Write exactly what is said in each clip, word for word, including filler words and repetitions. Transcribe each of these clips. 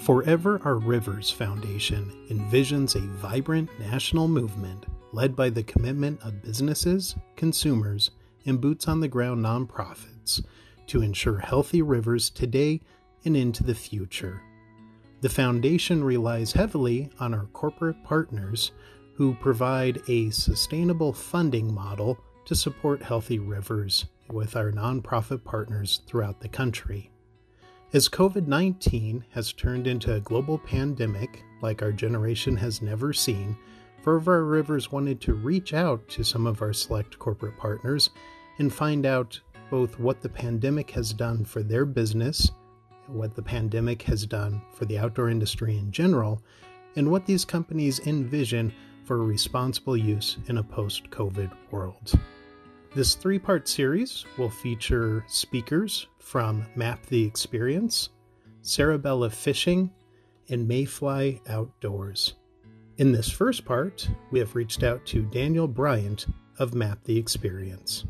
Forever Our Rivers Foundation envisions a vibrant national movement led by the commitment of businesses, consumers, and boots-on-the-ground nonprofits to ensure healthy rivers today and into the future. The foundation relies heavily on our corporate partners who provide a sustainable funding model to support healthy rivers with our nonprofit partners throughout the country. As covid nineteen has turned into a global pandemic like our generation has never seen, Forever Our Rivers wanted to reach out to some of our select corporate partners and find out both what the pandemic has done for their business, what the pandemic has done for the outdoor industry in general, and what these companies envision for responsible use in a post-COVID world. This three-part series will feature speakers from Map the Experience, Sarabella Fishing, and Mayfly Outdoors. In this first part, we have reached out to Daniel Bryant of Map the Experience.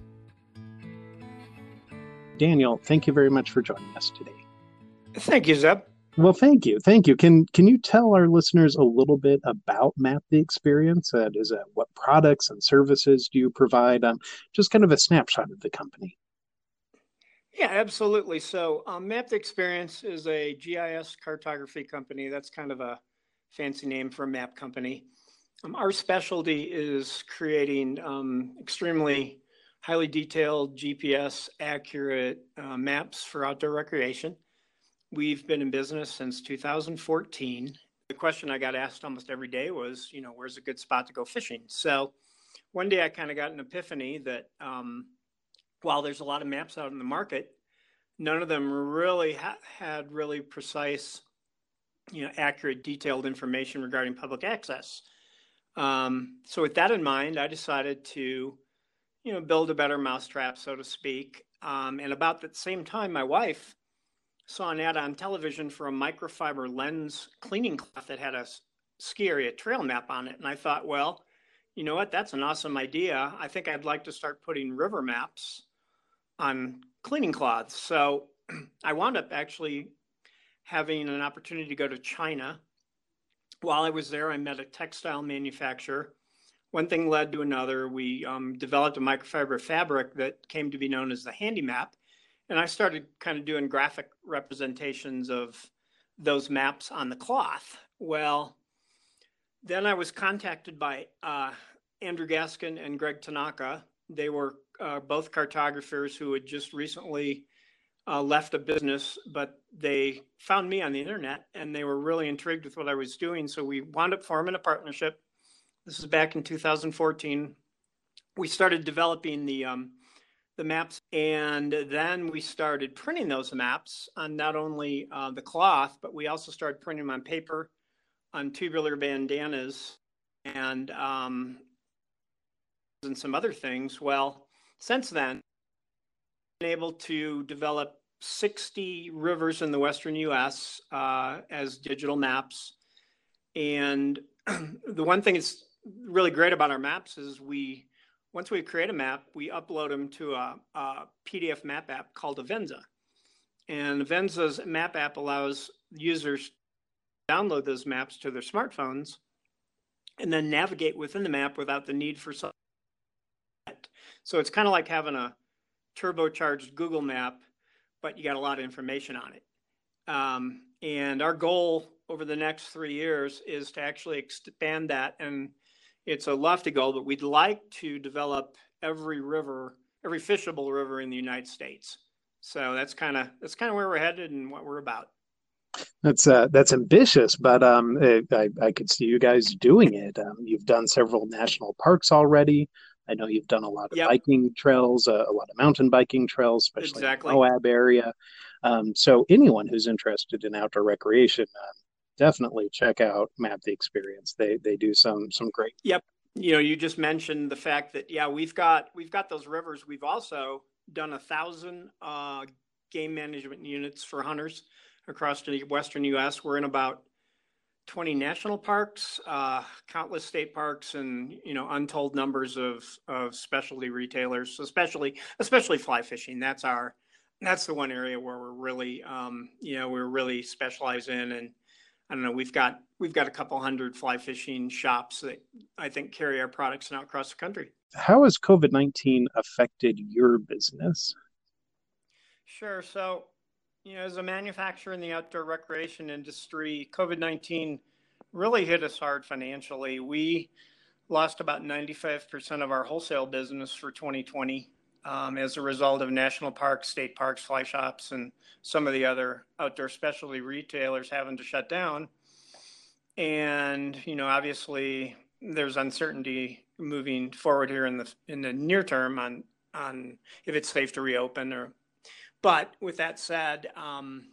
Daniel, thank you very much for joining us today. Thank you, Zeb. Well, thank you. Thank you. Can can you tell our listeners a little bit about Map the Experience? Uh, is that what products and services do you provide? Um, just kind of a snapshot of the company. Yeah, absolutely. So um, Map the Experience is a G I S cartography company. That's kind of a fancy name for a map company. Um, our specialty is creating um, extremely highly detailed G P S accurate uh, maps for outdoor recreation. We've been in business since two thousand fourteen. The question I got asked almost every day was, you know, where's a good spot to go fishing? So one day I kind of got an epiphany that um, while there's a lot of maps out in the market, none of them really ha- had really precise, you know, accurate, detailed information regarding public access. Um, so with that in mind, I decided to, you know, build a better mousetrap, so to speak. Um, and about the same time, my wife saw an ad on television for a microfiber lens cleaning cloth that had a ski area trail map on it. And I thought, well, you know what? That's an awesome idea. I think I'd like to start putting river maps on cleaning cloths. So I wound up actually having an opportunity to go to China. While I was there, I met a textile manufacturer. One thing led to another. We um, developed a microfiber fabric that came to be known as the Handy Map. And I started kind of doing graphic representations of those maps on the cloth. Well, then I was contacted by uh, Andrew Gaskin and Greg Tanaka. They were uh, both cartographers who had just recently uh, left a business, but they found me on the internet and they were really intrigued with what I was doing. So we wound up forming a partnership. This is back in two thousand fourteen. We started developing the um, the maps, and then we started printing those maps on not only uh, the cloth, but we also started printing them on paper, on tubular bandanas, and um, and some other things. Well, since then, I've been able to develop sixty rivers in the Western U S uh, as digital maps. And the one thing that's really great about our maps is we Once we create a map, we upload them to a, a P D F map app called Avenza. And Avenza's map app allows users to download those maps to their smartphones and then navigate within the map without the need for some. So it's kind of like having a turbocharged Google map, but you got a lot of information on it. Um, and our goal over the next three years is to actually expand that, and it's a lofty goal, but we'd like to develop every river, every fishable river in the United States. So that's kind of that's kind of where we're headed and what we're about. That's uh, that's ambitious, but um, I, I could see you guys doing it. Um, you've done several national parks already. I know you've done a lot of Yep. biking trails, uh, a lot of mountain biking trails, especially Exactly. in the Moab area. Um, so anyone who's interested in outdoor recreation, um, definitely check out Map the Experience. They they do some some great. Yep. You know, you just mentioned the fact that yeah, we've got we've got those rivers. We've also done a thousand uh, game management units for hunters across the Western U S. We're in about twenty national parks, uh, countless state parks, and you know, untold numbers of of specialty retailers, especially especially fly fishing. That's our that's the one area where we're really um, you know we're really specialize in, and I don't know, we've got we've got a couple hundred fly fishing shops that I think carry our products now across the country. How has COVID nineteen affected your business? Sure. So, you know, as a manufacturer in the outdoor recreation industry, COVID nineteen really hit us hard financially. We lost about ninety-five percent of our wholesale business for twenty twenty um, as a result of national parks, state parks, fly shops, and some of the other outdoor specialty retailers having to shut down. And, you know, obviously there's uncertainty moving forward here in the in the near term on on if it's safe to reopen. Or, but with that said, um,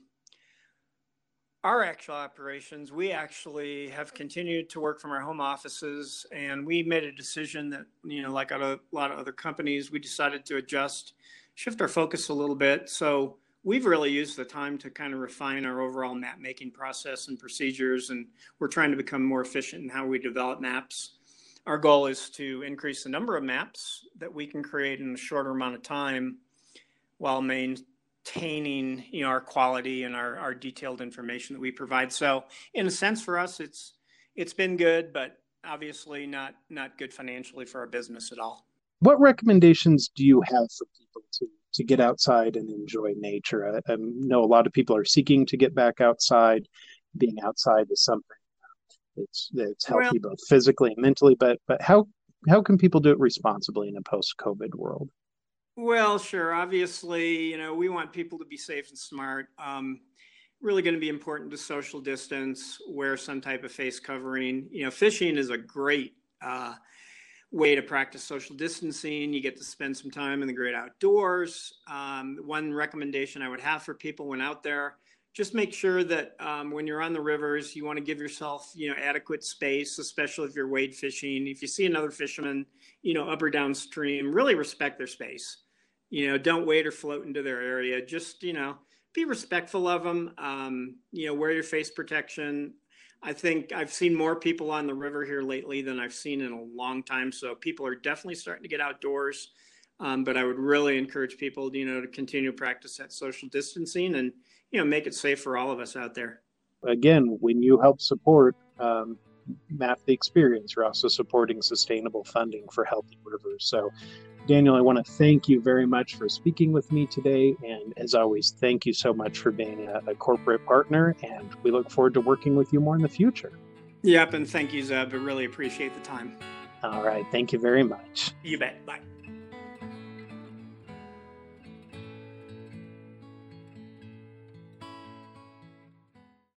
our actual operations, we actually have continued to work from our home offices, and we made a decision that, you know, like a lot of other companies, we decided to adjust, shift our focus a little bit. So we've really used the time to kind of refine our overall map making process and procedures, and we're trying to become more efficient in how we develop maps. Our goal is to increase the number of maps that we can create in a shorter amount of time while maintaining, you know, our quality and our, our detailed information that we provide. So in a sense for us, it's it's been good, but obviously not not good financially for our business at all. What recommendations do you have for people to, to get outside and enjoy nature? I, I know a lot of people are seeking to get back outside. Being outside is something that's that's healthy well, both physically and mentally, but but how how can people do it responsibly in a post-COVID world? Well, sure. Obviously, you know, we want people to be safe and smart. Um, really going to be important to social distance, wear some type of face covering. You know, fishing is a great uh, way to practice social distancing. You get to spend some time in the great outdoors. Um, one recommendation I would have for people when out there, just make sure that um, when you're on the rivers, you want to give yourself, you know, adequate space, especially if you're wade fishing. If you see another fisherman, you know, up or downstream, really respect their space. You know, don't wade or float into their area. Just, you know, be respectful of them. Um, you know, wear your face protection. I think I've seen more people on the river here lately than I've seen in a long time. So people are definitely starting to get outdoors. Um, but I would really encourage people, you know, to continue to practice that social distancing and, you know, make it safe for all of us out there. Again, when you help support um, Map the Experience, you're also supporting sustainable funding for healthy rivers. So, Daniel, I want to thank you very much for speaking with me today. And as always, thank you so much for being a, a corporate partner. And we look forward to working with you more in the future. Yep. And thank you, Zeb. I really appreciate the time. All right. Thank you very much. You bet. Bye.